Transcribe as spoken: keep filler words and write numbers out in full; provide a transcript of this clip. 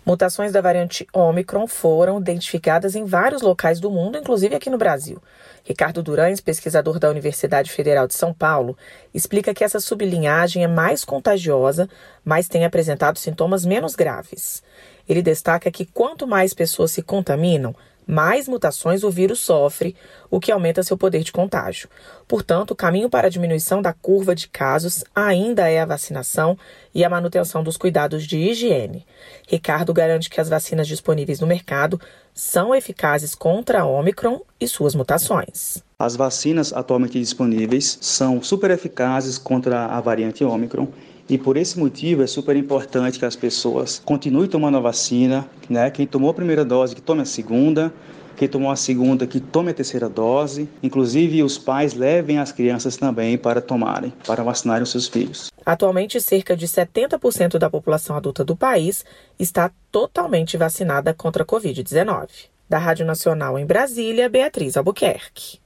Mutações da variante Ômicron foram identificadas em vários locais do mundo, inclusive aqui no Brasil. Ricardo Durães, pesquisador da Universidade Federal de São Paulo, explica que essa sublinhagem é mais contagiosa, mas tem apresentado sintomas menos graves. Ele destaca que quanto mais pessoas se contaminam, mais mutações o vírus sofre, o que aumenta seu poder de contágio. Portanto, o caminho para a diminuição da curva de casos ainda é a vacinação e a manutenção dos cuidados de higiene. Ricardo garante que as vacinas disponíveis no mercado são eficazes contra a Ômicron e suas mutações. As vacinas atualmente disponíveis são super eficazes contra a variante Ômicron. E por esse motivo é super importante que as pessoas continuem tomando a vacina, né? Quem tomou a primeira dose, que tome a segunda. Quem tomou a segunda, que tome a terceira dose. Inclusive, os pais levem as crianças também para tomarem, para vacinarem os seus filhos. Atualmente, cerca de setenta por cento da população adulta do país está totalmente vacinada contra a covid dezenove. Da Rádio Nacional em Brasília, Beatriz Albuquerque.